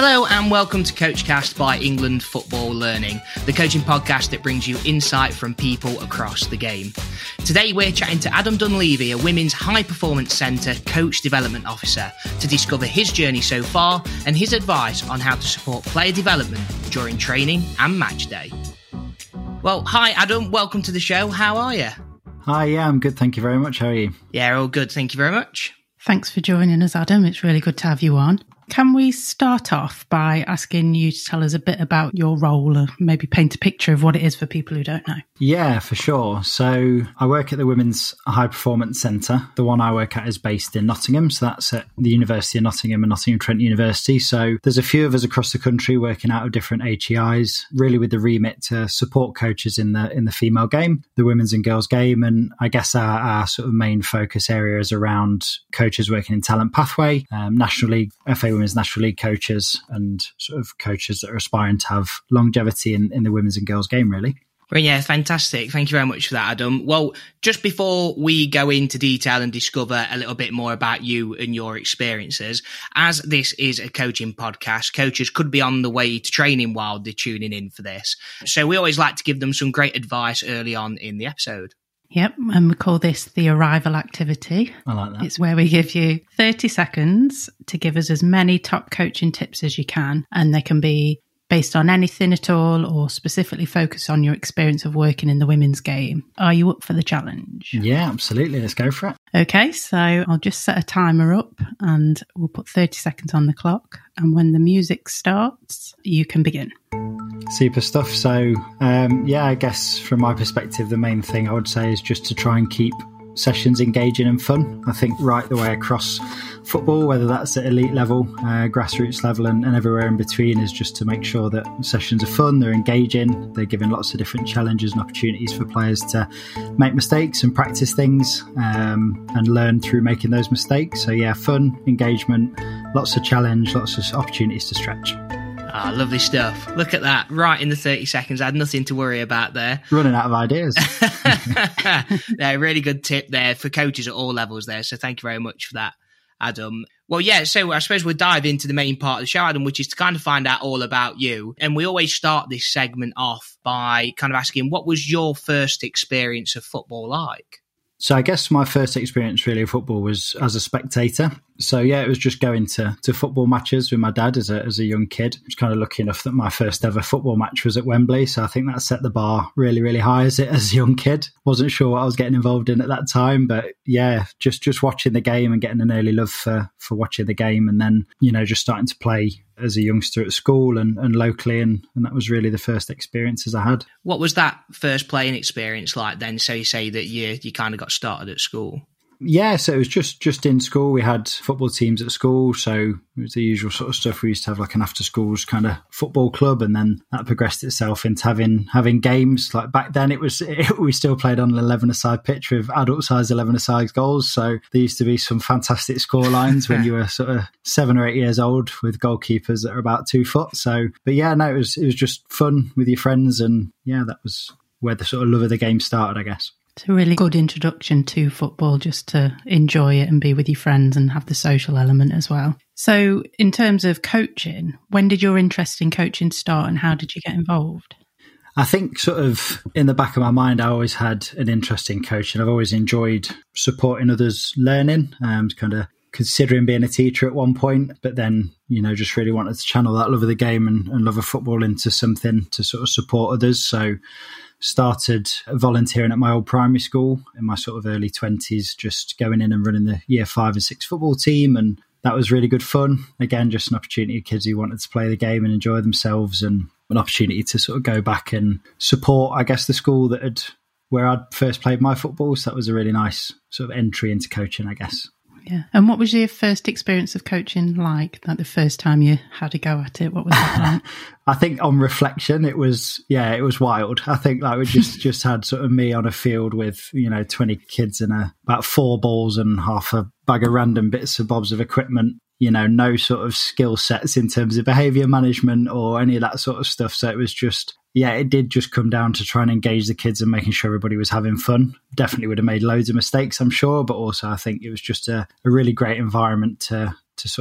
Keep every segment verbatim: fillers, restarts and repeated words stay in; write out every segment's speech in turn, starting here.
Hello and welcome to CoachCast by England Football Learning, the coaching podcast that brings you insight from people across the game. Today we're chatting to Adam Dunleavy, a Women's High Performance Centre Coach Development Officer, to discover his journey so far and his advice on how to support player development during training and match day. Well, hi Adam, welcome to the show. How are you? Hi, yeah, I'm good. Thank you very much. How are you? Yeah, all good. Thank you very much. Thanks for joining us, Adam. It's really good to have you on. Can we start off by asking you to tell us a bit about your role and maybe paint a picture of what it is for people who don't know? Yeah, for sure. So I work at the Women's High Performance Centre. The one I work at is based in Nottingham. So that's at the University of Nottingham and Nottingham Trent University. So there's a few of us across the country working out of different H E Is, really with the remit to support coaches in the in the female game, the women's and girls game. And I guess our, our sort of main focus area is around coaches working in Talent Pathway, um, National League, F A Women's National League coaches, and sort of coaches that are aspiring to have longevity in, in the women's and girls game, really. Well, yeah, fantastic. Thank you very much for that, Adam. Well, just before we go into detail and discover a little bit more about you and your experiences, as this is a coaching podcast, coaches could be on the way to training while they're tuning in for this. So we always like to give them some great advice early on in the episode. Yep, and we call this the arrival activity. I like that. It's where we give you thirty seconds to give us as many top coaching tips as you can, and they can be based on anything at all or specifically focus on your experience of working in the women's game. Are you up for the challenge? Yeah, absolutely. Let's go for it. Okay, so I'll just set a timer up and we'll put thirty seconds on the clock. And when the music starts, you can begin. Super stuff. So, um, yeah, I guess from my perspective, the main thing I would say is just to try and keep sessions engaging and fun. I think right the way across football, whether that's at elite level, uh, grassroots level and, and everywhere in between, is just to make sure that sessions are fun, they're engaging, they're giving lots of different challenges and opportunities for players to make mistakes and practice things um, and learn through making those mistakes. So yeah, fun, engagement, lots of challenge, lots of opportunities to stretch. Ah, lovely stuff. Look at that. Right in the thirty seconds. I had nothing to worry about there. Running out of ideas. Yeah, really good tip there for coaches at all levels there. So thank you very much for that, Adam. Well, yeah, so I suppose we'll dive into the main part of the show, Adam, which is to kind of find out all about you. And we always start this segment off by kind of asking, what was your first experience of football like? So I guess my first experience really of football was as a spectator. So yeah, it was just going to, to football matches with my dad as a as a young kid. I was kind of lucky enough that my first ever football match was at Wembley. So I think that set the bar really, really high as, it, as a young kid. Wasn't sure what I was getting involved in at that time, but yeah, just, just watching the game and getting an early love for, for watching the game. And then, you know, just starting to play as a youngster at school and, and locally. And, and that was really the first experiences I had. What was that first playing experience like then? So you say that you, you kind of got started at school. Yeah, so it was just just in school. We had football teams at school, so it was the usual sort of stuff. We used to have like an after schools kind of football club, and then that progressed itself into having having games. Like back then, it was it, we still played on an eleven-a-side pitch with adult size eleven-a-side goals. So there used to be some fantastic score lines when you were sort of seven or eight years old with goalkeepers that are about two foot. So, but yeah, no, it was it was just fun with your friends, and yeah, that was where the sort of love of the game started, I guess. It's a really good introduction to football, just to enjoy it and be with your friends and have the social element as well. So in terms of coaching, when did your interest in coaching start and how did you get involved? I think sort of in the back of my mind, I always had an interest in coaching. I've always enjoyed supporting others learning, um, kind of considering being a teacher at one point, but then, you know, just really wanted to channel that love of the game and, and love of football into something to sort of support others. So started volunteering at my old primary school in my sort of early twenties, just going in and running the year five and six football team. And that was really good fun. Again, just an opportunity for kids who wanted to play the game and enjoy themselves, and an opportunity to sort of go back and support, I guess, the school that had where I'd first played my football. So that was a really nice sort of entry into coaching, I guess. Yeah. And what was your first experience of coaching like? Like the first time you had a go at it, what was that like? I think on reflection, it was, yeah, it was wild. I think like we just, just had sort of me on a field with, you know, twenty kids and a, about four balls and half a bag of random bits and bobs of equipment, you know, no sort of skill sets in terms of behaviour management or any of that sort of stuff. So it was just, yeah, it did just come down to trying to engage the kids and making sure everybody was having fun. Definitely would have made loads of mistakes, I'm sure, but also I think it was just a, a really great environment to to sort of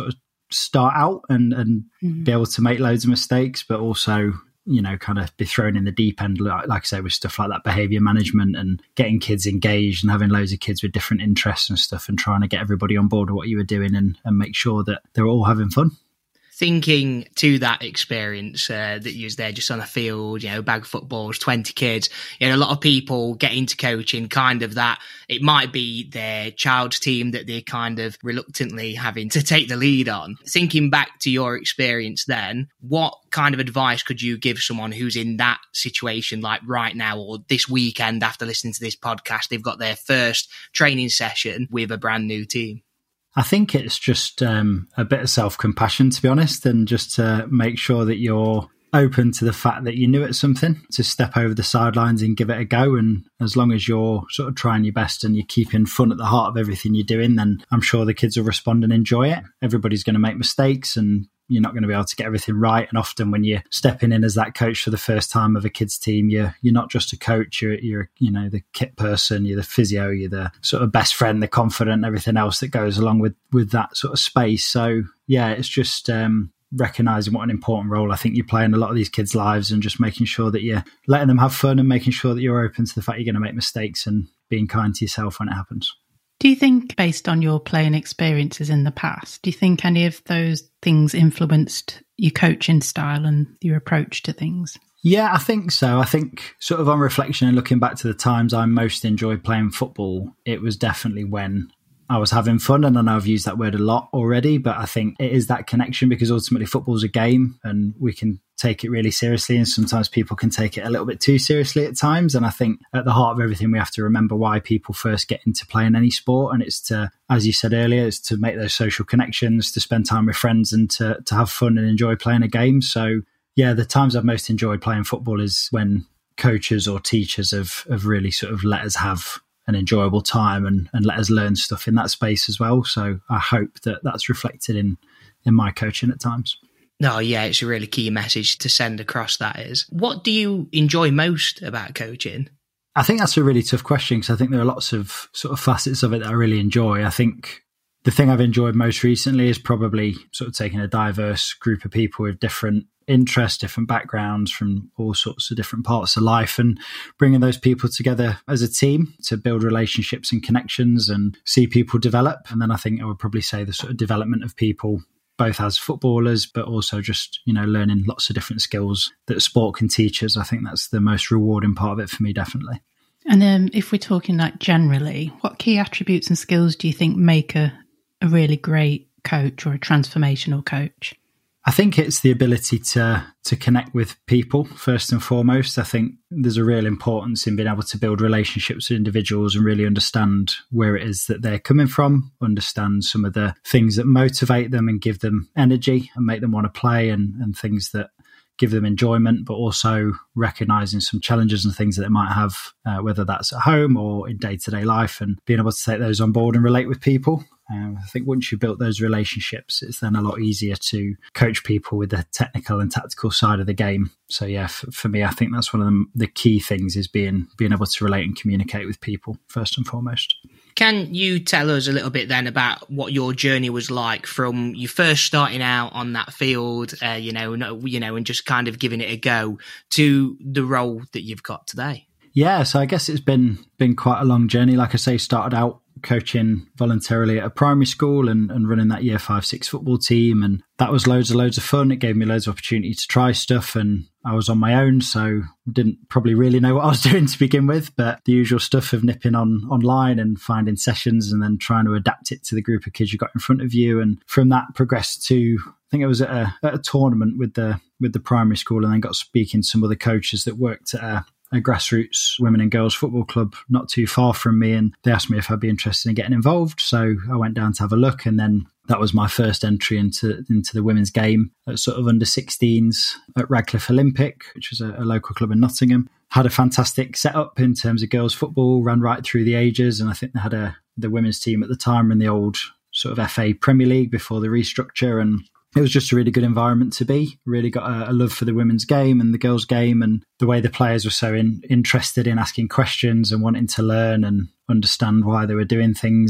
start out and, and Mm. be able to make loads of mistakes, but also, you know, kind of be thrown in the deep end, like, like I say, with stuff like that behaviour management and getting kids engaged and having loads of kids with different interests and stuff and trying to get everybody on board with what you were doing and, and make sure that they're all having fun. Thinking to that experience uh, that you was there just on a field, you know, bag of footballs, twenty kids, you know, a lot of people get into coaching kind of that. It might be their child's team that they're kind of reluctantly having to take the lead on. Thinking back to your experience then, what kind of advice could you give someone who's in that situation, like right now or this weekend after listening to this podcast, they've got their first training session with a brand new team? I think it's just um, a bit of self-compassion, to be honest, and just to make sure that you're open to the fact that you're new at something, to step over the sidelines and give it a go. And as long as you're sort of trying your best and you're keeping fun at the heart of everything you're doing, then I'm sure the kids will respond and enjoy it. Everybody's going to make mistakes and you're not going to be able to get everything right. And often when you're stepping in as that coach for the first time of a kid's team, you're you're not just a coach, you're, you're you know, the kit person, you're the physio, you're the sort of best friend, the confidant, everything else that goes along with, with that sort of space. So yeah, it's just um, recognising what an important role I think you play in a lot of these kids' lives and just making sure that you're letting them have fun and making sure that you're open to the fact you're going to make mistakes and being kind to yourself when it happens. Do you think, based on your playing experiences in the past, do you think any of those things influenced your coaching style and your approach to things? Yeah, I think so. I think sort of on reflection and looking back to the times I most enjoyed playing football, it was definitely when I was having fun. And I know I've used that word a lot already, but I think it is that connection because ultimately football's a game and we can take it really seriously. And sometimes people can take it a little bit too seriously at times. And I think at the heart of everything, we have to remember why people first get into playing any sport. And it's to, as you said earlier, it's to make those social connections, to spend time with friends and to, to have fun and enjoy playing a game. So yeah, the times I've most enjoyed playing football is when coaches or teachers have, have really sort of let us have an enjoyable time and, and let us learn stuff in that space as well. So I hope that that's reflected in, in my coaching at times. No, yeah, it's a really key message to send across, that is. What do you enjoy most about coaching? I think that's a really tough question because I think there are lots of sort of facets of it that I really enjoy. I think the thing I've enjoyed most recently is probably sort of taking a diverse group of people with different interests, different backgrounds from all sorts of different parts of life and bringing those people together as a team to build relationships and connections and see people develop. And then I think I would probably say the sort of development of people, both as footballers, but also just, you know, learning lots of different skills that sport can teach us. I think that's the most rewarding part of it for me, definitely. And um, if we're talking like generally, what key attributes and skills do you think make a, a really great coach or a transformational coach? I think it's the ability to to connect with people first and foremost. I think there's a real importance in being able to build relationships with individuals and really understand where it is that they're coming from, understand some of the things that motivate them and give them energy and make them want to play and, and things that give them enjoyment, but also recognizing some challenges and things that they might have, uh, whether that's at home or in day-to-day life, and being able to take those on board and relate with people. Um, I think once you've built those relationships, it's then a lot easier to coach people with the technical and tactical side of the game. So yeah, f- for me, I think that's one of the, the key things is being being able to relate and communicate with people first and foremost. Can you tell us a little bit then about what your journey was like from you first starting out on that field, uh, you know, you know, and just kind of giving it a go to the role that you've got today? Yeah, so I guess it's been been quite a long journey. Like I say, started out coaching voluntarily at a primary school and, and running that year five, six football team. And that was loads and loads of fun. It gave me loads of opportunity to try stuff and I was on my own. So didn't probably really know what I was doing to begin with, but the usual stuff of nipping on online and finding sessions and then trying to adapt it to the group of kids you got in front of you. And from that progressed to, I think I was at a, at a tournament with the, with the primary school and then got speaking to some other coaches that worked at a, a grassroots women and girls football club not too far from me, and they asked me if I'd be interested in getting involved. So I went down to have a look, and then that was my first entry into into the women's game at sort of under sixteens at Radcliffe Olympic, which was a, a local club in Nottingham. Had a fantastic setup in terms of girls football, ran right through the ages, and I think they had a the women's team at the time in the old sort of F A Premier League before the restructure, and it was just a really good environment to be. Really got a, a love for the women's game and the girls' game, and the way the players were so in, interested in asking questions and wanting to learn and understand why they were doing things. And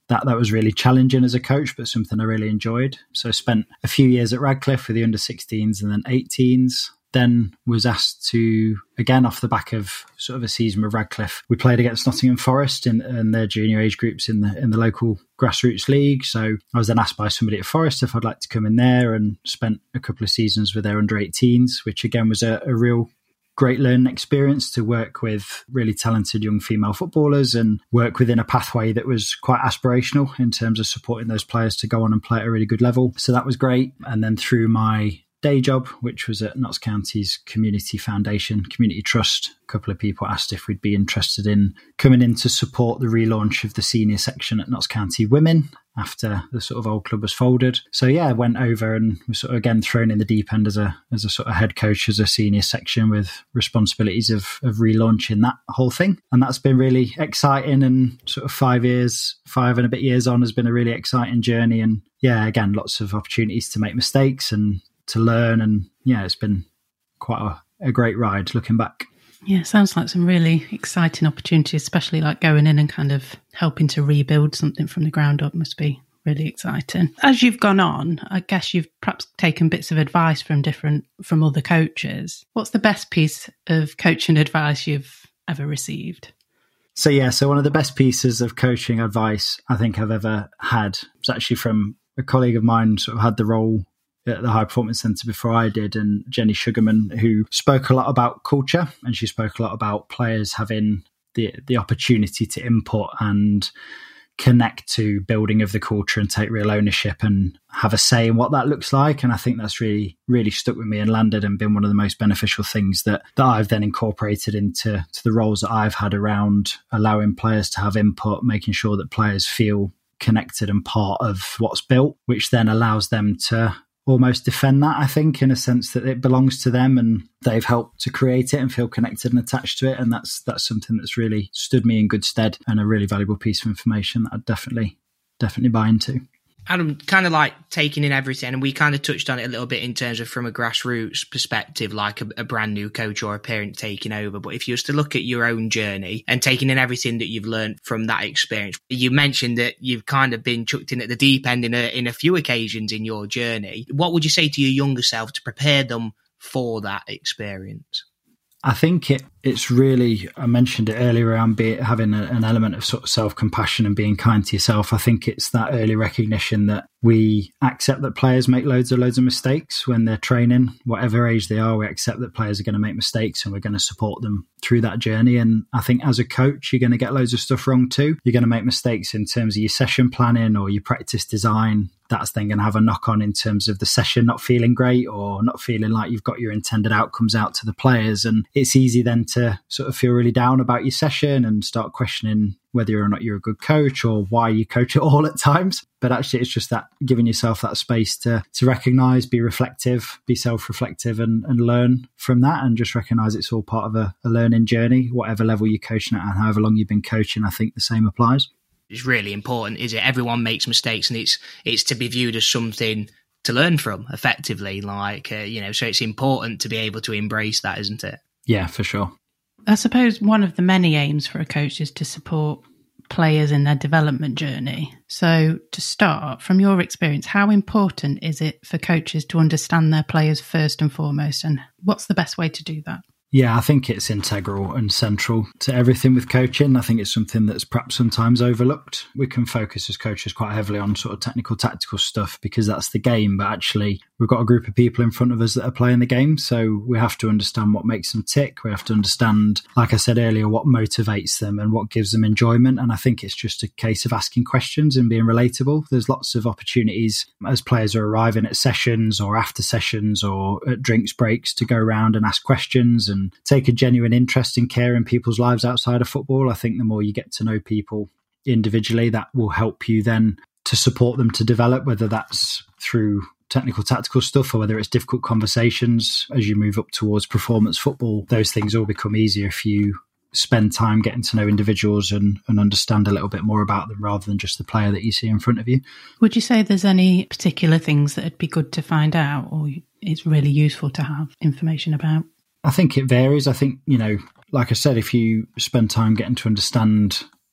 that that was really challenging as a coach, but something I really enjoyed. So I spent a few years at Radcliffe for the under sixteens and then eighteens. Then was asked to, again, off the back of sort of a season with Radcliffe, we played against Nottingham Forest in, in their junior age groups in the in the local grassroots league. So I was then asked by somebody at Forest if I'd like to come in there, and spent a couple of seasons with their under eighteens, which again was a, a real great learning experience to work with really talented young female footballers and work within a pathway that was quite aspirational in terms of supporting those players to go on and play at a really good level. So that was great. And then through my day job, which was at Notts County's Community Foundation, Community Trust, a couple of people asked if we'd be interested in coming in to support the relaunch of the senior section at Notts County Women after the sort of old club was folded. So yeah, I went over and was sort of again thrown in the deep end as a as a sort of head coach as a senior section with responsibilities of, of relaunching that whole thing. And that's been really exciting, and sort of five years, five and a bit years on has been a really exciting journey. And yeah, again, lots of opportunities to make mistakes and to learn, and yeah, it's been quite a, a great ride looking back. Yeah, sounds like some really exciting opportunities, especially like going in and kind of helping to rebuild something from the ground up must be really exciting. As you've gone on, I guess you've perhaps taken bits of advice from different, from other coaches. What's the best piece of coaching advice you've ever received? So yeah, so one of the best pieces of coaching advice I think I've ever had was actually from a colleague of mine, sort of had the role at the High Performance Centre before I did, and Jenny Sugarman, who spoke a lot about culture, and she spoke a lot about players having the the opportunity to input and connect to building of the culture and take real ownership and have a say in what that looks like. And I think that's really, really stuck with me and landed and been one of the most beneficial things that, that I've then incorporated into to the roles that I've had around allowing players to have input, making sure that players feel connected and part of what's built, which then allows them to almost defend that, I think, in a sense that it belongs to them and they've helped to create it and feel connected and attached to it. And that's that's something that's really stood me in good stead and a really valuable piece of information that I'd definitely, definitely buy into. Adam, kind of like taking in everything, and we kind of touched on it a little bit in terms of from a grassroots perspective, like a, a brand new coach or a parent taking over. But if you was to look at your own journey and taking in everything that you've learned from that experience, you mentioned that you've kind of been chucked in at the deep end in a, in a few occasions in your journey. What would you say to your younger self to prepare them for that experience? I think it, it's really, I mentioned it earlier around be, having a, an element of sort of self-compassion and being kind to yourself. I think it's that early recognition that we accept that players make loads and loads of mistakes when they're training, whatever age they are. We accept that players are going to make mistakes and we're going to support them through that journey. And I think as a coach, you're going to get loads of stuff wrong too. You're going to make mistakes in terms of your session planning or your practice design. That's then going to have a knock on in terms of the session not feeling great or not feeling like you've got your intended outcomes out to the players. And it's easy then to sort of feel really down about your session and start questioning whether or not you're a good coach or why you coach at all at times. But actually, it's just that giving yourself that space to to recognise, be reflective, be self-reflective and, and learn from that, and just recognise it's all part of a, a learning journey, whatever level you're coaching at and however long you've been coaching. I think the same applies. It's really important, is it? Everyone makes mistakes, and it's it's to be viewed as something to learn from, effectively. Like, uh, you know, so it's important to be able to embrace that, isn't it? Yeah, for sure. I suppose one of the many aims for a coach is to support players in their development journey. So to start, from your experience, how important is it for coaches to understand their players first and foremost, and what's the best way to do that? Yeah, I think it's integral and central to everything with coaching. I think it's something that's perhaps sometimes overlooked. We can focus as coaches quite heavily on sort of technical, tactical stuff because that's the game. But actually, we've got a group of people in front of us that are playing the game. So we have to understand what makes them tick. We have to understand, like I said earlier, what motivates them and what gives them enjoyment. And I think it's just a case of asking questions and being relatable. There's lots of opportunities as players are arriving at sessions or after sessions or at drinks breaks to go around and ask questions and take a genuine interest in care in people's lives outside of football. I think the more you get to know people individually, that will help you then to support them to develop, whether that's through technical, tactical stuff or whether it's difficult conversations as you move up towards performance football. Those things all become easier if you spend time getting to know individuals and, and understand a little bit more about them rather than just the player that you see in front of you. Would you say there's any particular things that would be good to find out or it's really useful to have information about? I think it varies. I think, you know, like I said, if you spend time getting to understand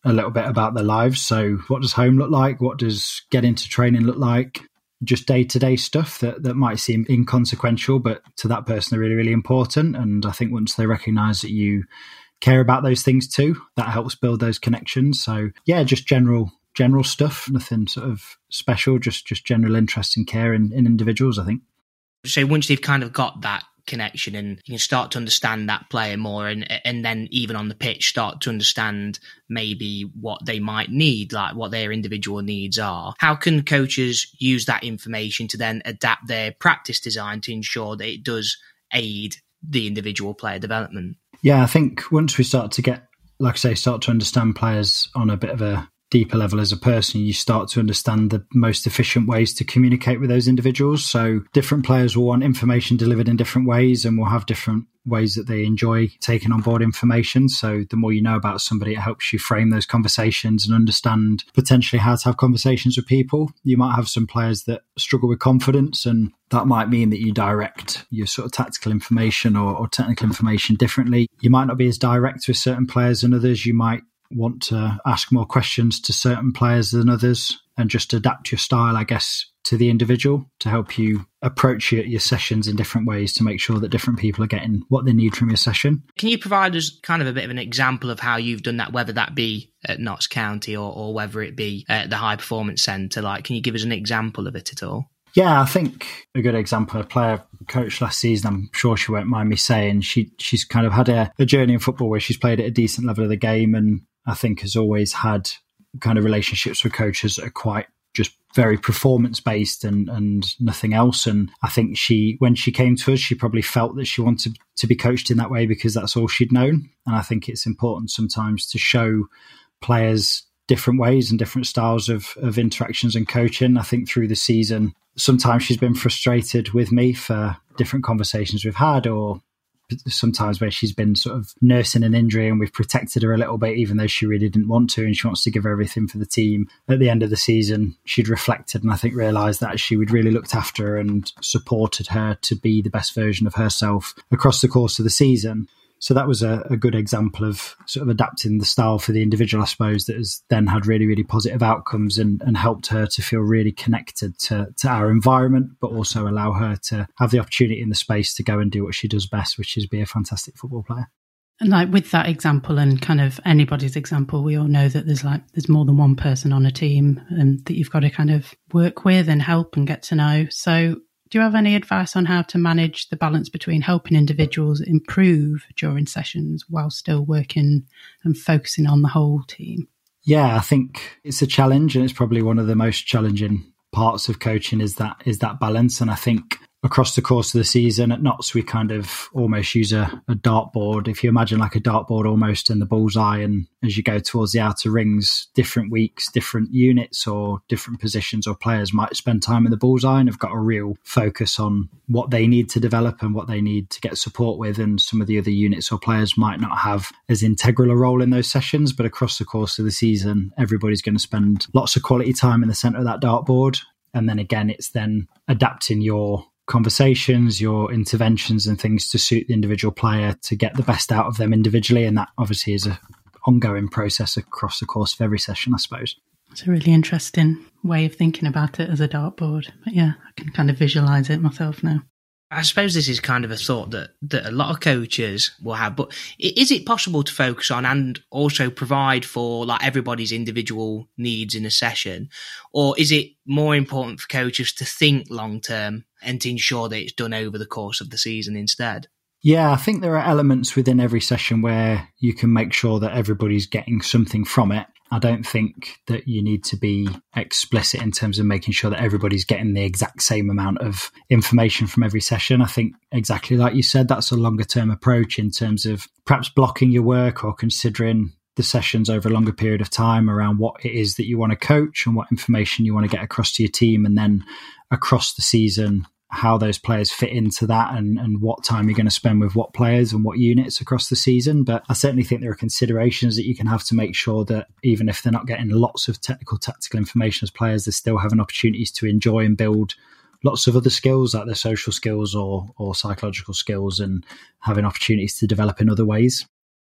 a little bit about their lives. So what does home look like? What does getting to training look like? Just day-to-day stuff that, that might seem inconsequential, but to that person, they're really, really important. And I think once they recognise that you care about those things too, that helps build those connections. So yeah, just general general stuff, nothing sort of special, just just general interest and care in, in individuals, I think. So once they've kind of got that connection and you can start to understand that player more, and and then even on the pitch start to understand maybe what they might need, like what their individual needs are, how can coaches use that information to then adapt their practice design to ensure that it does aid the individual player development? Yeah, I think once we start to get, like I say, start to understand players on a bit of a deeper level as a person, you start to understand the most efficient ways to communicate with those individuals. So different players will want information delivered in different ways and will have different ways that they enjoy taking on board information. So the more you know about somebody, it helps you frame those conversations and understand potentially how to have conversations with people. You might have some players that struggle with confidence, and that might mean that you direct your sort of tactical information or, or technical information differently. You might not be as direct with certain players than others. You might want to ask more questions to certain players than others, and just adapt your style, I guess, to the individual to help you approach your, your sessions in different ways to make sure that different people are getting what they need from your session. Can you provide us kind of a bit of an example of how you've done that, whether that be at Notts County or, or whether it be at the High Performance Centre? Like, can you give us an example of it at all? Yeah, I think a good example, a player coach last season, I'm sure she won't mind me saying, she she's kind of had a, a journey in football where she's played at a decent level of the game, and I think has always had kind of relationships with coaches that are quite just very performance based and, and nothing else. And I think she, when she came to us, she probably felt that she wanted to be coached in that way because that's all she'd known. And I think it's important sometimes to show players different ways and different styles of, of interactions and coaching. I think through the season, sometimes she's been frustrated with me for different conversations we've had, or sometimes where she's been sort of nursing an injury and we've protected her a little bit, even though she really didn't want to, and she wants to give everything for the team. At the end of the season, she'd reflected and I think realised that she would really looked after her and supported her to be the best version of herself across the course of the season. So that was a, a good example of sort of adapting the style for the individual, I suppose, that has then had really, really positive outcomes and, and helped her to feel really connected to, to our environment, but also allow her to have the opportunity in the space to go and do what she does best, which is be a fantastic football player. And like with that example and kind of anybody's example, we all know that there's like there's more than one person on a team and that you've got to kind of work with and help and get to know. So do you have any advice on how to manage the balance between helping individuals improve during sessions while still working and focusing on the whole team? Yeah, I think it's a challenge, and it's probably one of the most challenging parts of coaching is that is that balance. And I think across the course of the season at Notts, we kind of almost use a, a dartboard. If you imagine like a dartboard almost in the bullseye, and as you go towards the outer rings, different weeks, different units or different positions or players might spend time in the bullseye and have got a real focus on what they need to develop and what they need to get support with. And some of the other units or players might not have as integral a role in those sessions, but across the course of the season, everybody's going to spend lots of quality time in the centre of that dartboard. And then again, it's then adapting your conversations, your interventions and things to suit the individual player to get the best out of them individually. And that obviously is an ongoing process across the course of every session, I suppose. It's a really interesting way of thinking about it as a dartboard. But yeah, I can kind of visualise it myself now. I suppose this is kind of a thought that, that a lot of coaches will have, but is it possible to focus on and also provide for like everybody's individual needs in a session? Or is it more important for coaches to think long term and to ensure that it's done over the course of the season instead? Yeah, I think there are elements within every session where you can make sure that everybody's getting something from it. I don't think that you need to be explicit in terms of making sure that everybody's getting the exact same amount of information from every session. I think exactly like you said, that's a longer term approach in terms of perhaps blocking your work or considering the sessions over a longer period of time around what it is that you want to coach and what information you want to get across to your team, and then across the season, how those players fit into that and, and what time you're going to spend with what players and what units across the season. But I certainly think there are considerations that you can have to make sure that even if they're not getting lots of technical, tactical information as players, they're still having opportunities to enjoy and build lots of other skills like their social skills or, or psychological skills, and having opportunities to develop in other ways.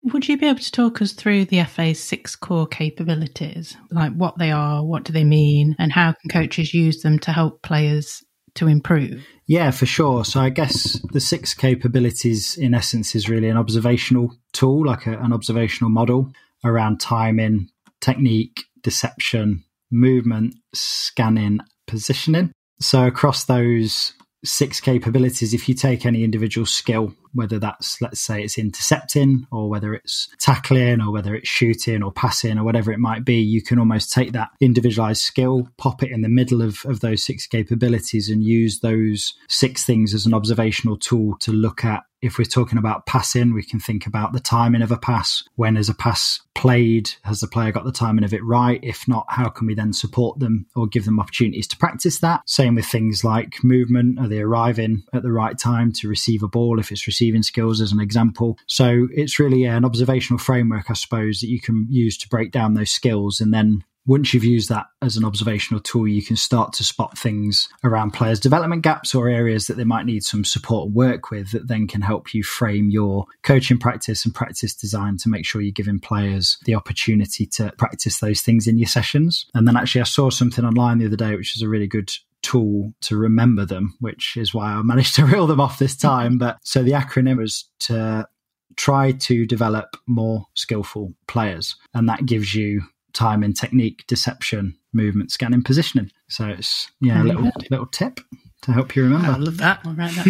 Would you be able to talk us through the F A's six core capabilities, like what they are, what do they mean, and how can coaches use them to help players to improve? Yeah, for sure. So I guess the six capabilities in essence is really an observational tool, like a, an observational model around timing, technique, deception, movement, scanning, positioning. So across those six capabilities, if you take any individual skill, whether that's, let's say it's intercepting, or whether it's tackling, or whether it's shooting or passing, or whatever it might be, you can almost take that individualized skill, pop it in the middle of, of those six capabilities, and use those six things as an observational tool to look at. If we're talking about passing, we can think about the timing of a pass. When is a pass played? Has the player got the timing of it right? If not, how can we then support them or give them opportunities to practice that? Same with things like movement. Are they arriving at the right time to receive a ball if it's receiving skills, as an example? So it's really yeah, an observational framework, I suppose, that you can use to break down those skills. And then once you've used that as an observational tool, you can start to spot things around players' development gaps or areas that they might need some support and work with, that then can help you frame your coaching practice and practice design to make sure you're giving players the opportunity to practice those things in your sessions. And then actually I saw something online the other day, which is a really good tool to remember them, which is why I managed to reel them off this time. But so the acronym was to try to develop more skillful players. And that gives you timing, technique, deception, movement, scanning, positioning. So it's yeah, a little little tip to help you remember. I love that. I'll write that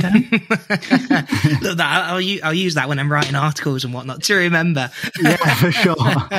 down. Love that. I'll, I'll use that when I'm writing articles and whatnot to remember. Yeah, for sure.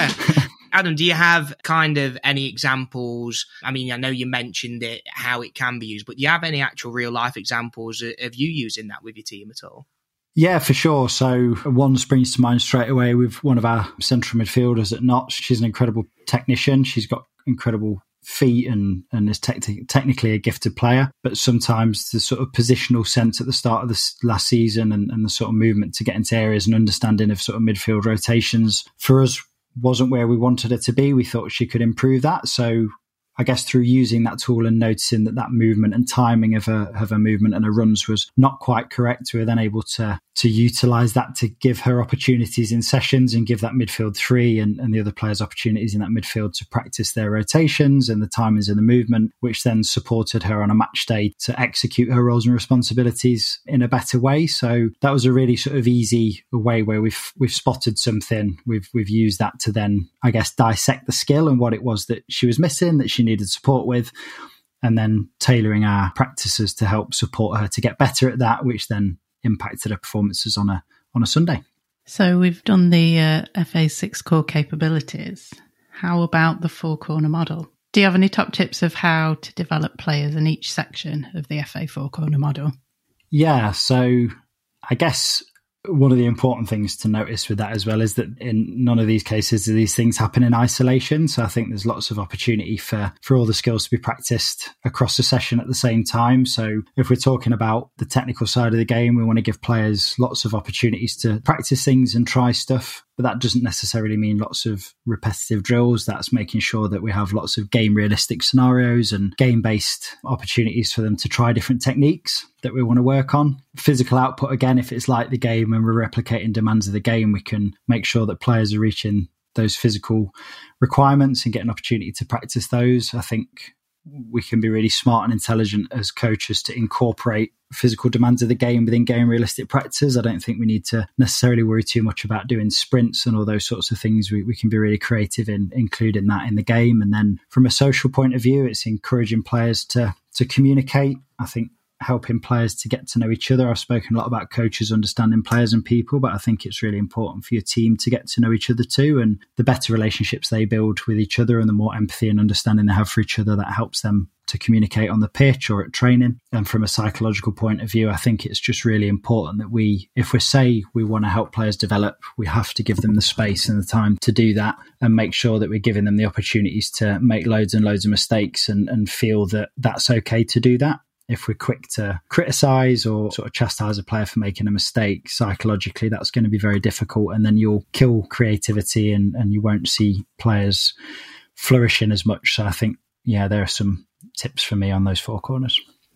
Adam, do you have kind of any examples? I mean, I know you mentioned it, how it can be used, but do you have any actual real life examples of you using that with your team at all? Yeah, for sure. So one springs to mind straight away with one of our central midfielders at Notts. She's an incredible technician. She's got incredible feet and, and is te- technically a gifted player. But sometimes the sort of positional sense at the start of the last season and, and the sort of movement to get into areas and understanding of sort of midfield rotations for us wasn't where we wanted her to be. We thought she could improve that. So I guess through using that tool and noticing that that movement and timing of her, of her movement and her runs was not quite correct, we were then able to to utilise that to give her opportunities in sessions and give that midfield three and, and the other players opportunities in that midfield to practice their rotations and the timings and the movement, which then supported her on a match day to execute her roles and responsibilities in a better way. So that was a really sort of easy way where we've we've spotted something. We've we've used that to then, I guess, dissect the skill and what it was that she was missing, that she needed support with, and then tailoring our practices to help support her to get better at that, which then impacted her performances on a on a Sunday. So we've done the uh, F A's six core capabilities. How about the four corner model? Do you have any top tips of how to develop players in each section of the F A four corner model? Yeah, so I guess one of the important things to notice with that as well is that in none of these cases do these things happen in isolation. So I think there's lots of opportunity for, for all the skills to be practiced across the session at the same time. So if we're talking about the technical side of the game, we want to give players lots of opportunities to practice things and try stuff. But that doesn't necessarily mean lots of repetitive drills. That's making sure that we have lots of game realistic scenarios and game-based opportunities for them to try different techniques that we want to work on. Physical output, again, if it's like the game and we're replicating demands of the game, we can make sure that players are reaching those physical requirements and get an opportunity to practice those. I think we can be really smart and intelligent as coaches to incorporate physical demands of the game within game realistic practices. I don't think we need to necessarily worry too much about doing sprints and all those sorts of things. We, we can be really creative in including that in the game. And then from a social point of view, it's encouraging players to to communicate. I think helping players to get to know each other. I've spoken a lot about coaches understanding players and people, but I think it's really important for your team to get to know each other too. And the better relationships they build with each other and the more empathy and understanding they have for each other, that helps them to communicate on the pitch or at training. And from a psychological point of view, I think it's just really important that we, if we say we want to help players develop, we have to give them the space and the time to do that and make sure that we're giving them the opportunities to make loads and loads of mistakes and, and feel that that's okay to do that. If we're quick to criticize or sort of chastise a player for making a mistake, psychologically, that's going to be very difficult. And then you'll kill creativity and, and you won't see players flourishing as much. So I think, yeah, there are some tips for me on those four corners.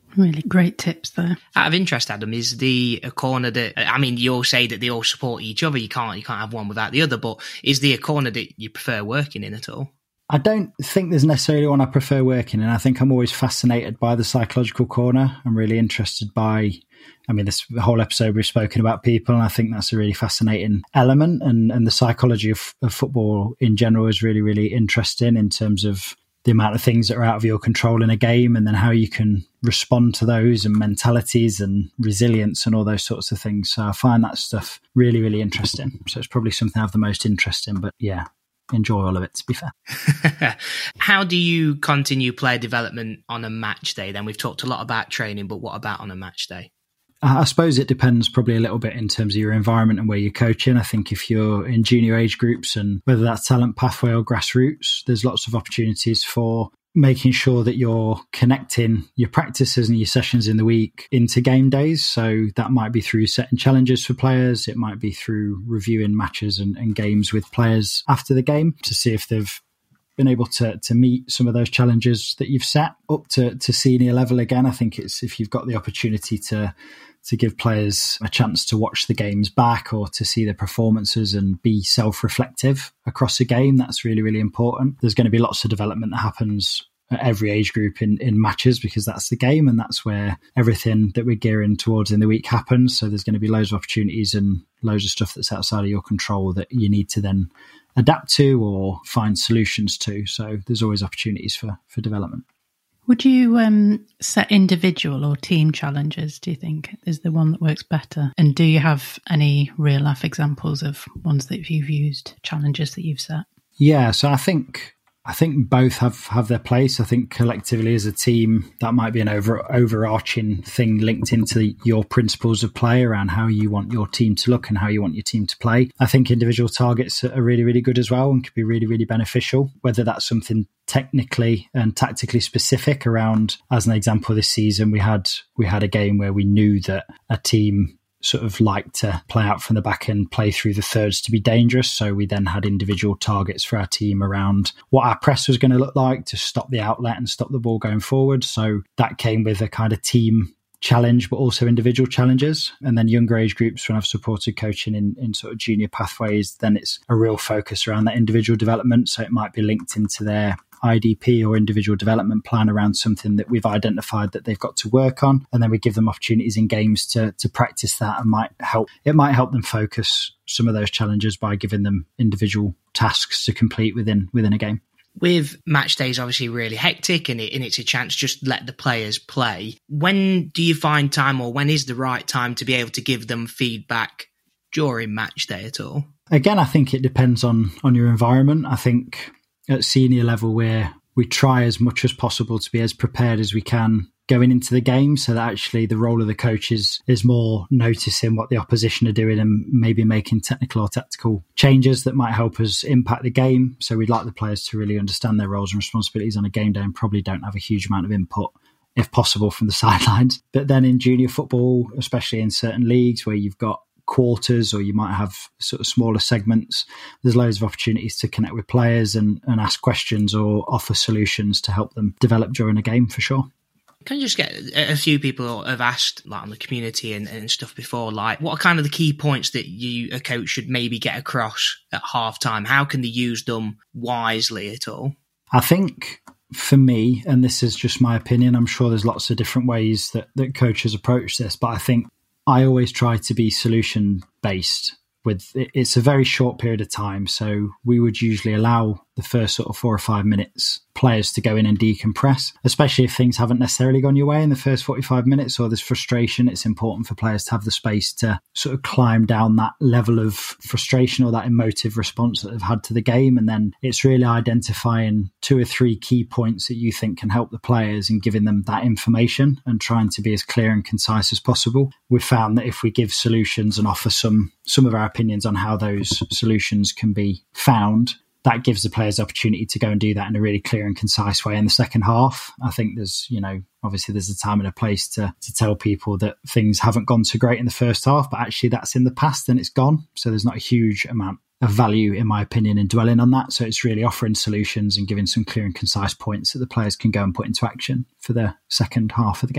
Really great tips there. Out of interest, Adam, is the a corner that, I mean, you all say that they all support each other. You can't, you can't have one without the other, but is there a corner that you prefer working in at all? I don't think there's necessarily one I prefer working in. I think I'm always fascinated by the psychological corner. I'm really interested by, I mean, this whole episode we've spoken about people, and I think that's a really fascinating element. And, and the psychology of, of football in general is really, really interesting in terms of the amount of things that are out of your control in a game, and then how you can respond to those, and mentalities and resilience and all those sorts of things. So I find that stuff really, really interesting. So it's probably something I have the most interest in, but yeah, enjoy all of it, to be fair. How do you continue player development on a match day then? We've talked a lot about training, but what about on a match day? I suppose it depends probably a little bit in terms of your environment and where you're coaching. I think if you're in junior age groups, and whether that's talent pathway or grassroots, there's lots of opportunities for making sure that you're connecting your practices and your sessions in the week into game days. So that might be through setting challenges for players. It might be through reviewing matches and, and games with players after the game to see if they've been able to to meet some of those challenges that you've set up to, to senior level. Again, I think it's if you've got the opportunity to to give players a chance to watch the games back or to see their performances and be self-reflective across a game, that's really, really important. There's going to be lots of development that happens at every age group in, in matches, because that's the game and that's where everything that we're gearing towards in the week happens. So there's going to be loads of opportunities and loads of stuff that's outside of your control that you need to then adapt to or find solutions to. So there's always opportunities for, for development. Would you um, set individual or team challenges, do you think? Is the one that works better? And do you have any real life examples of ones that you've used, challenges that you've set? Yeah, so I think I think both have, have their place. I think collectively as a team, that might be an over overarching thing linked into your principles of play around how you want your team to look and how you want your team to play. I think individual targets are really, really good as well and could be really, really beneficial, whether that's something technically and tactically specific around, as an example this season, we had we had a game where we knew that a team sort of like to play out from the back and play through the thirds to be dangerous. So we then had individual targets for our team around what our press was going to look like to stop the outlet and stop the ball going forward. So that came with a kind of team challenge, but also individual challenges. And then younger age groups, when I've supported coaching in, in sort of junior pathways, then it's a real focus around that individual development. So it might be linked into their I D P or individual development plan around something that we've identified that they've got to work on. And then we give them opportunities in games to to practice that, and might help it might help them focus some of those challenges by giving them individual tasks to complete within within a game. With match days obviously really hectic and, it, and it's a chance just to let the players play. When do you find time, or when is the right time to be able to give them feedback during match day at all? Again, I think it depends on on your environment. I think at senior level, where we try as much as possible to be as prepared as we can going into the game, so that actually the role of the coach is, is more noticing what the opposition are doing and maybe making technical or tactical changes that might help us impact the game. So we'd like the players to really understand their roles and responsibilities on a game day and probably don't have a huge amount of input, if possible, from the sidelines. But then in junior football, especially in certain leagues where you've got quarters or you might have sort of smaller segments, there's loads of opportunities to connect with players and, and ask questions or offer solutions to help them develop during a game, for sure. Can you just get a few people have asked, like on the community and, and stuff before, like what are kind of the key points that you, a coach, should maybe get across at half time? How can they use them wisely at all? I think for me, and this is just my opinion, I'm sure there's lots of different ways that, that coaches approach this, but I think I always try to be solution based. With it's a very short period of time, so we would usually allow the first sort of four or five minutes players to go in and decompress, especially if things haven't necessarily gone your way in the first forty-five minutes or there's frustration. It's important for players to have the space to sort of climb down that level of frustration or that emotive response that they've had to the game. And then it's really identifying two or three key points that you think can help the players and giving them that information and trying to be as clear and concise as possible. We've found that if we give solutions and offer some some of our opinions on how those solutions can be found, that gives the players the opportunity to go and do that in a really clear and concise way in the second half. I think there's, you know, obviously there's a time and a place to to tell people that things haven't gone so great in the first half, but actually that's in the past and it's gone. So there's not a huge amount of value, in my opinion, in dwelling on that. So it's really offering solutions and giving some clear and concise points that the players can go and put into action for the second half of the game.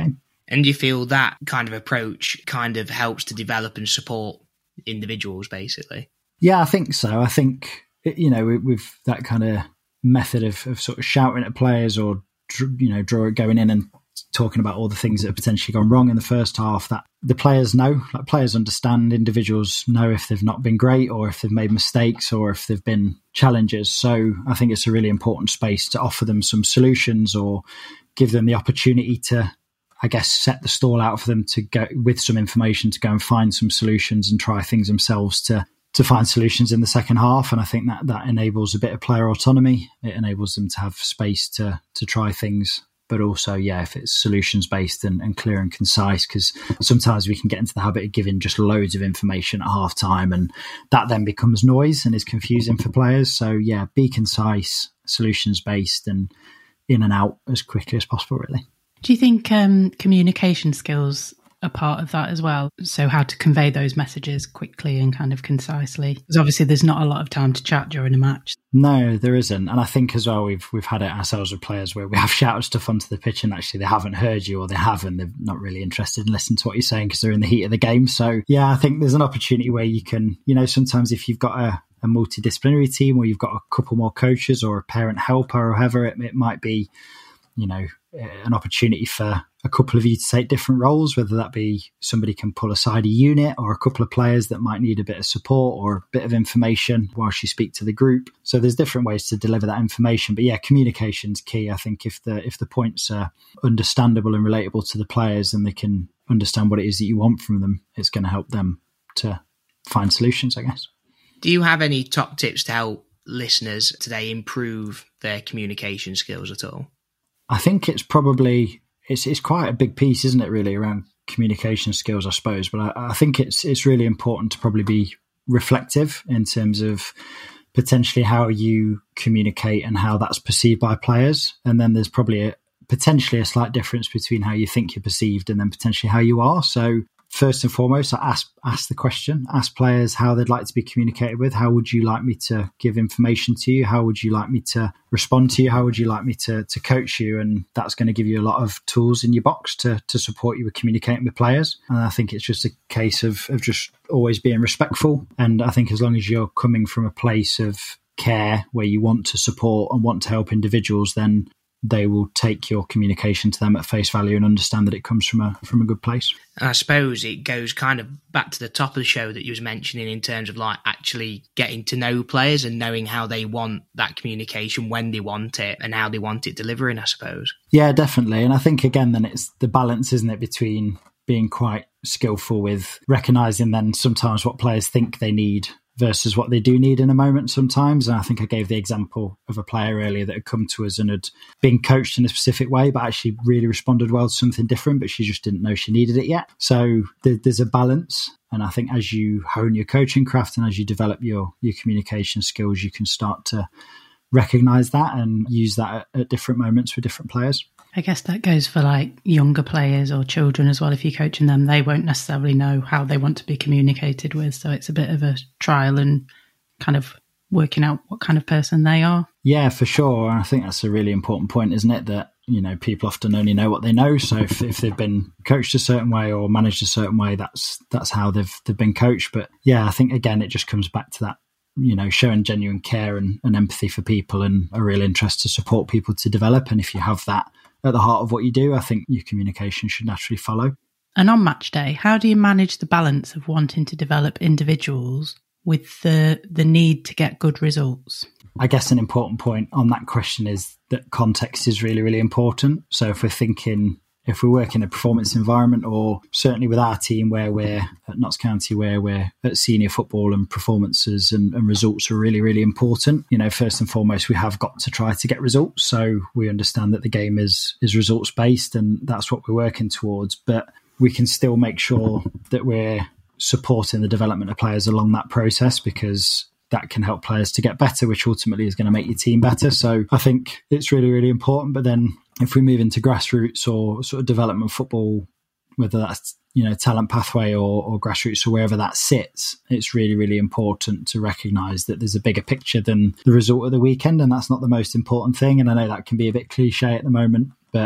And do you feel that kind of approach kind of helps to develop and support individuals, basically? Yeah, I think so. I think, you know, with that kind of method of, of sort of shouting at players or, you know, draw going in and talking about all the things that have potentially gone wrong in the first half, that the players know, like players understand, individuals know if they've not been great or if they've made mistakes or if they've been challenges. So I think it's a really important space to offer them some solutions or give them the opportunity to, I guess, set the stall out for them to go with some information to go and find some solutions and try things themselves to to find solutions in the second half. And I think that that enables a bit of player autonomy. It enables them to have space to to try things. But also, yeah, if it's solutions-based and, and clear and concise, because sometimes we can get into the habit of giving just loads of information at half time, and that then becomes noise and is confusing for players. So, yeah, be concise, solutions-based, and in and out as quickly as possible, really. Do you think um, communication skills are part of that as well? So how to convey those messages quickly and kind of concisely? Because obviously there's not a lot of time to chat during a match. No, there isn't. And I think as well, we've we've had it ourselves with players where we have shouted stuff onto the pitch and actually they haven't heard you, or they have and they're not really interested in listening to what you're saying because they're in the heat of the game. So yeah, I think there's an opportunity where you can, you know, sometimes if you've got a, a multidisciplinary team or you've got a couple more coaches or a parent helper or whoever, it, it might be, you know, an opportunity for a couple of you to take different roles, whether that be somebody can pull aside a unit or a couple of players that might need a bit of support or a bit of information whilst you speak to the group. So there's different ways to deliver that information. But yeah, communication's key. I think if the if the points are understandable and relatable to the players and they can understand what it is that you want from them, it's going to help them to find solutions, I guess. Do you have any top tips to help listeners today improve their communication skills at all? I think it's probably, it's it's quite a big piece, isn't it, really, around communication skills, I suppose. But I, I think it's it's really important to probably be reflective in terms of potentially how you communicate and how that's perceived by players. And then there's probably a, potentially a slight difference between how you think you're perceived and then potentially how you are. So first and foremost, I ask, ask the question, ask players how they'd like to be communicated with. How would you like me to give information to you? How would you like me to respond to you? How would you like me to to coach you? And that's going to give you a lot of tools in your box to to support you with communicating with players. And I think it's just a case of, of just always being respectful. And I think as long as you're coming from a place of care where you want to support and want to help individuals, then they will take your communication to them at face value and understand that it comes from a from a good place. And I suppose it goes kind of back to the top of the show that you was mentioning in terms of like actually getting to know players and knowing how they want that communication, when they want it and how they want it delivering, I suppose. Yeah, definitely. And I think, again, then it's the balance, isn't it, between being quite skillful with recognising then sometimes what players think they need versus what they do need in a moment sometimes. And I think I gave the example of a player earlier that had come to us and had been coached in a specific way, but actually really responded well to something different, but she just didn't know she needed it yet. So th- there's a balance. And I think as you hone your coaching craft and as you develop your, your communication skills, you can start to recognise that and use that at, at different moments with different players. I guess that goes for like younger players or children as well. If you're coaching them, they won't necessarily know how they want to be communicated with. So it's a bit of a trial and kind of working out what kind of person they are. Yeah, for sure. I think that's a really important point, isn't it? That, you know, people often only know what they know. So if, if they've been coached a certain way or managed a certain way, that's that's how they've they've been coached. But yeah, I think, again, it just comes back to that, you know, showing genuine care and, and empathy for people and a real interest to support people to develop. And if you have that at the heart of what you do, I think your communication should naturally follow. And on match day, how do you manage the balance of wanting to develop individuals with the the need to get good results? I guess an important point on that question is that context is really, really important. So if we're thinking, if we work in a performance environment, or certainly with our team where we're at Notts County, where we're at senior football and performances and, and results are really, really important. You know, first and foremost, we have got to try to get results. So we understand that the game is is results based and that's what we're working towards. But we can still make sure that we're supporting the development of players along that process, because that can help players to get better, which ultimately is going to make your team better. So I think it's really, really important. But then if we move into grassroots or sort of development football, whether that's, you know, talent pathway or, or grassroots or wherever that sits, it's really, really important to recognise that there's a bigger picture than the result of the weekend. And that's not the most important thing. And I know that can be a bit cliche at the moment, but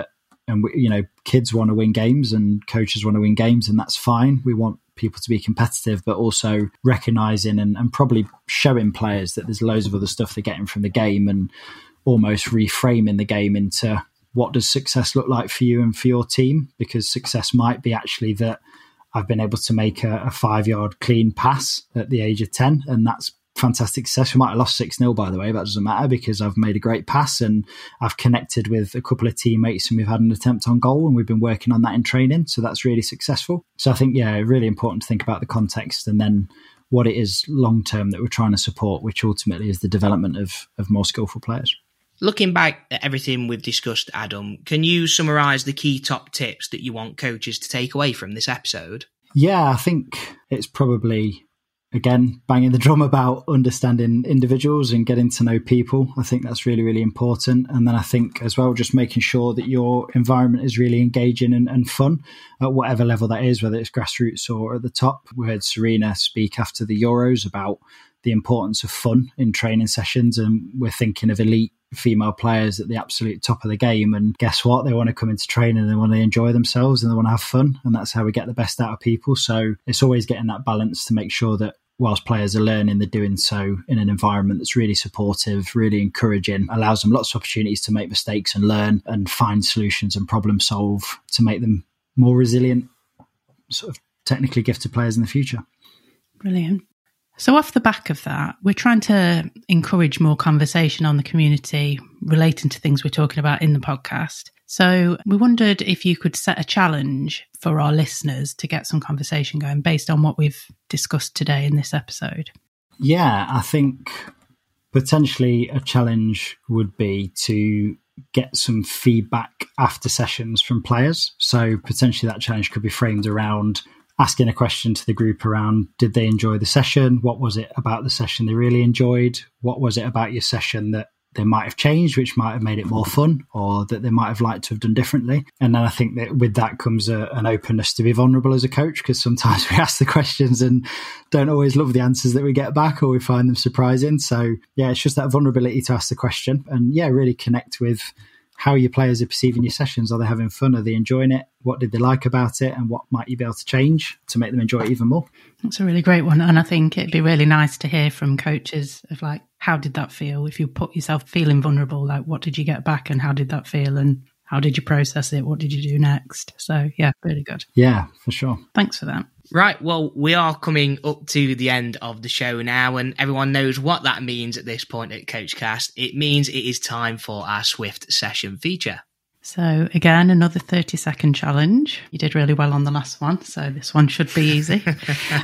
and we, you know, kids want to win games and coaches want to win games, and that's fine. We want people to be competitive, but also recognizing and, and probably showing players that there's loads of other stuff they're getting from the game, and almost reframing the game into what does success look like for you and for your team, because success might be actually that I've been able to make a, a five yard clean pass at the age of ten, and that's fantastic success. We might have lost six nil, by the way, but that doesn't matter because I've made a great pass and I've connected with a couple of teammates and we've had an attempt on goal and we've been working on that in training. So that's really successful. So I think, yeah, really important to think about the context and then what it is long term that we're trying to support, which ultimately is the development of, of more skillful players. Looking back at everything we've discussed, Adam, can you summarise the key top tips that you want coaches to take away from this episode? Yeah, I think it's probably, again, banging the drum about understanding individuals and getting to know people. I think that's really, really important. And then I think as well, just making sure that your environment is really engaging and, and fun at whatever level that is, whether it's grassroots or at the top. We heard Serena speak after the Euros about the importance of fun in training sessions, and we're thinking of elite female players at the absolute top of the game, and guess what, they want to come into training and they want to enjoy themselves and they want to have fun, and that's how we get the best out of people. So it's always getting that balance to make sure that whilst players are learning, they're doing so in an environment that's really supportive, really encouraging, allows them lots of opportunities to make mistakes and learn and find solutions and problem solve to make them more resilient, sort of technically gifted players in the future. Brilliant. So off the back of that, we're trying to encourage more conversation on the community relating to things we're talking about in the podcast. So we wondered if you could set a challenge for our listeners to get some conversation going based on what we've discussed today in this episode. Yeah, I think potentially a challenge would be to get some feedback after sessions from players. So potentially that challenge could be framed around asking a question to the group around, did they enjoy the session? What was it about the session they really enjoyed? What was it about your session that they might have changed, which might have made it more fun, or that they might have liked to have done differently? And then I think that with that comes a, an openness to be vulnerable as a coach, because sometimes we ask the questions and don't always love the answers that we get back, or we find them surprising. So yeah, it's just that vulnerability to ask the question and yeah, really connect with how your players are perceiving your sessions. Are they having fun? Are they enjoying it? What did they like about it? And what might you be able to change to make them enjoy it even more? That's a really great one. And I think it'd be really nice to hear from coaches of like, how did that feel? If you put yourself feeling vulnerable, like what did you get back and how did that feel? And how did you process it? What did you do next? So yeah, really good. Yeah, for sure. Thanks for that. Right, well, we are coming up to the end of the show now, and everyone knows what that means at this point at CoachCast. It means it is time for our Swift Session feature. So again, another thirty second challenge. You did really well on the last one, so this one should be easy. uh,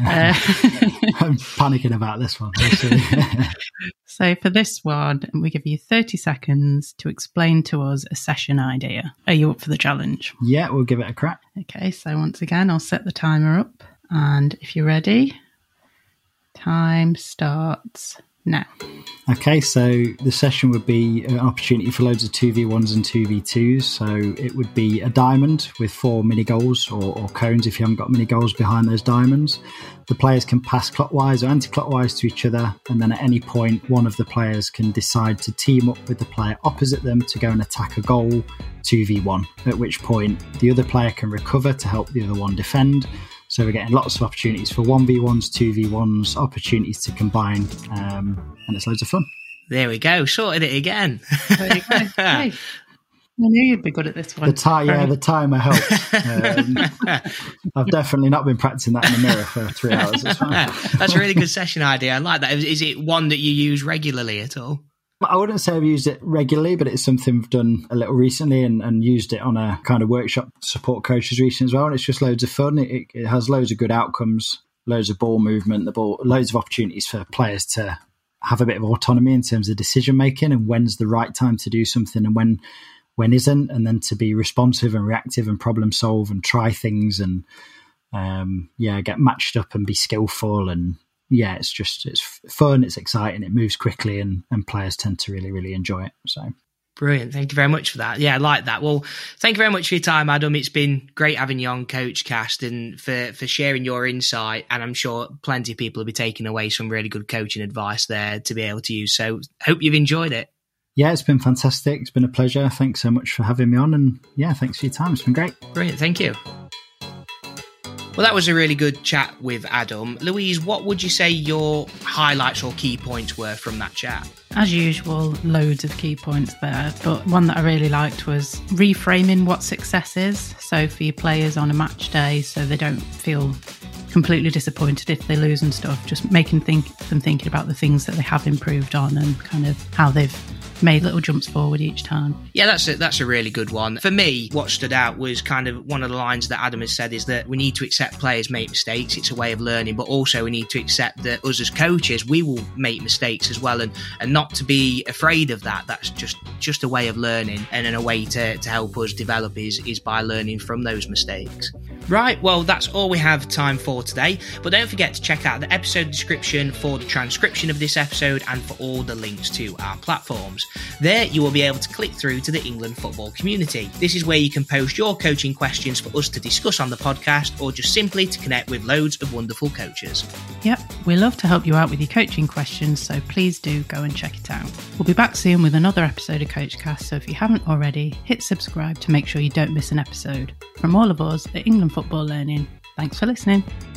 I'm panicking about this one. So for this one, we give you thirty seconds to explain to us a session idea. Are you up for the challenge? Yeah, we'll give it a crack. Okay, so once again, I'll set the timer up. And if you're ready, time starts now. Okay, so the session would be an opportunity for loads of two v ones and two v twos. So it would be a diamond with four mini goals or, or cones if you haven't got mini goals behind those diamonds. The players can pass clockwise or anti-clockwise to each other, and then at any point, one of the players can decide to team up with the player opposite them to go and attack a goal two v one, at which point the other player can recover to help the other one defend. So we're getting lots of opportunities for one v ones, two v ones, opportunities to combine, um, and it's loads of fun. There we go, sorted it again. There you go. Hey, I knew you'd be good at this one. The ti- yeah, the timer helps. Um, I've definitely not been practicing that in the mirror for three hours. That's fine. That's a really good session idea. I like that. Is it one that you use regularly at all? I wouldn't say I've used it regularly, but it's something we've done a little recently and, and used it on a kind of workshop to support coaches recently as well. And it's just loads of fun. It, it has loads of good outcomes, loads of ball movement, the ball, loads of opportunities for players to have a bit of autonomy in terms of decision making and when's the right time to do something and when when isn't, and then to be responsive and reactive and problem solve and try things and um, yeah, get matched up and be skillful. And yeah, it's just, it's fun, it's exciting, it moves quickly, and, and players tend to really, really enjoy it. So brilliant. Thank you very much for that. Yeah, I like that. Well, thank you very much for your time, Adam. It's been great having you on CoachCast and for, for sharing your insight. And I'm sure plenty of people will be taking away some really good coaching advice there to be able to use. So hope you've enjoyed it. Yeah, it's been fantastic. It's been a pleasure. Thanks so much for having me on. And yeah, thanks for your time. It's been great. Brilliant. Thank you. Well, that was a really good chat with Adam. Louise, what would you say your highlights or key points were from that chat? As usual, loads of key points there, but one that I really liked was reframing what success is. So for your players on a match day, so they don't feel completely disappointed if they lose and stuff, just making think them thinking about the things that they have improved on and kind of how they've made little jumps forward each time. Yeah, that's a, that's a really good one. For me, what stood out was kind of one of the lines that Adam has said is that we need to accept players make mistakes. It's a way of learning, but also we need to accept that us as coaches, we will make mistakes as well, and, and not to be afraid of that. That's just, just a way of learning, and in a way to, to help us develop is, is by learning from those mistakes. Right, well, that's all we have time for today, but don't forget to check out the episode description for the transcription of this episode and for all the links to our platforms. There, you will be able to click through to the England football community. This is where you can post your coaching questions for us to discuss on the podcast, or just simply to connect with loads of wonderful coaches. Yep, we love to help you out with your coaching questions, so please do go and check it out. We'll be back soon with another episode of CoachCast, so if you haven't already, hit subscribe to make sure you don't miss an episode. From all of us at England Football Learning, thanks for listening.